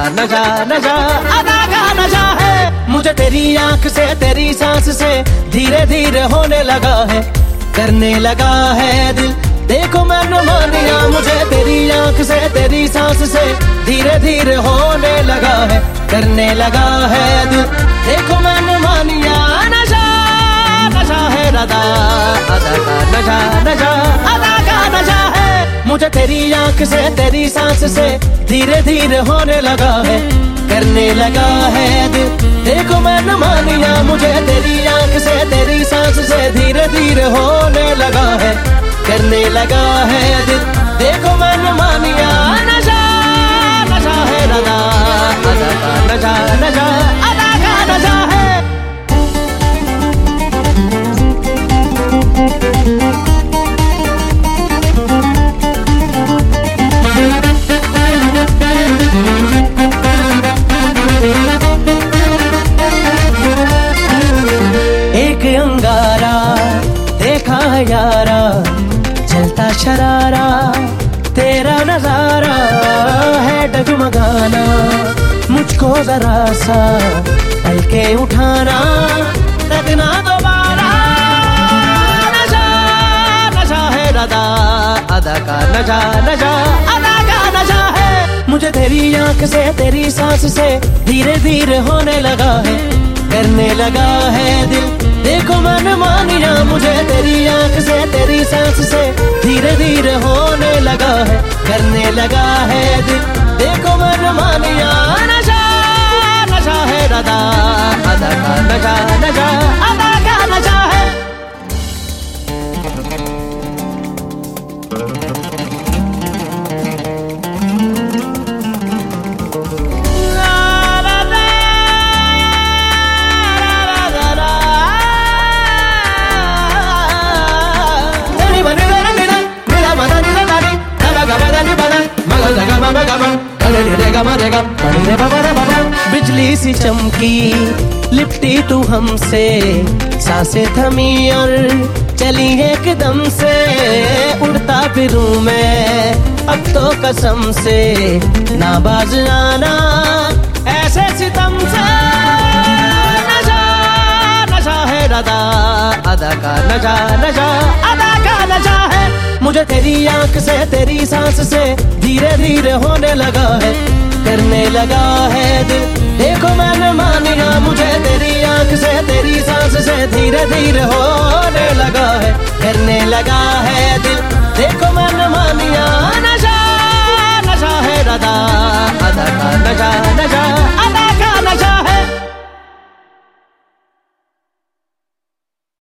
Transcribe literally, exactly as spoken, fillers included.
नशा नशा अदा का नशा है। मुझे तेरी आंख से तेरी सांस से धीरे धीरे होने लगा है, करने लगा है दिल देखो मैंने मानिया। मुझे तेरी आंख से तेरी सांस से धीरे धीरे होने लगा है, करने लगा है दिल देखो मैंने मानिया। नशा नशा है अदा अदा का नशा नशा अदा का नशा है। मुझे तेरी आंख से तेरी सांस से धीरे धीरे होने लगा है, करने लगा है दिल देखो मैंने मानिया। मुझे तेरी आंख से तेरी सांस से धीरे धीरे होने लगा है, करने लगा है दिल देखो मैंने मानिया। नशा नशा है अदा अदा का नशा नशा अदा का नशा है। एक अंगारा देखा है यारा, चलता शरारा तेरा नजारा है डगमगाना। मुझको जरा सा पलके उठाना तकना दोबारा। नशा नशा है अदा अदा का नशा नशा अदा का नशा है। मुझे तेरी आंख से तेरी सांस से धीरे धीरे होने लगा है, करने लगा है दिल देखो मैंने मानिया। मुझे तेरी आंख से तेरी सांस से धीरे धीरे होने लगा है, करने लगा है दिल देखो मैंने मानिया। नशा नशा है अदा अदा का नशा नशा अदा का नशा है। बिजली सी चमकी लिपटी तू हमसे, सांसें थमी और चली एकदम से। उड़ता फिरूं मैं अब तो कसम से, ना बाज आना ऐसे सितम से। नशा नशा है अदा अदा का नशा नशा अदा का नशा है। मुझे तेरी आंख से तेरी सांस से धीरे धीरे होने लगा है, करने लगा है दिल देखो मैंने मानिया। मुझे तेरी आंख से तेरी सांस से धीरे धीरे होने लगा है, करने लगा है दिल देखो मैंने मानिया।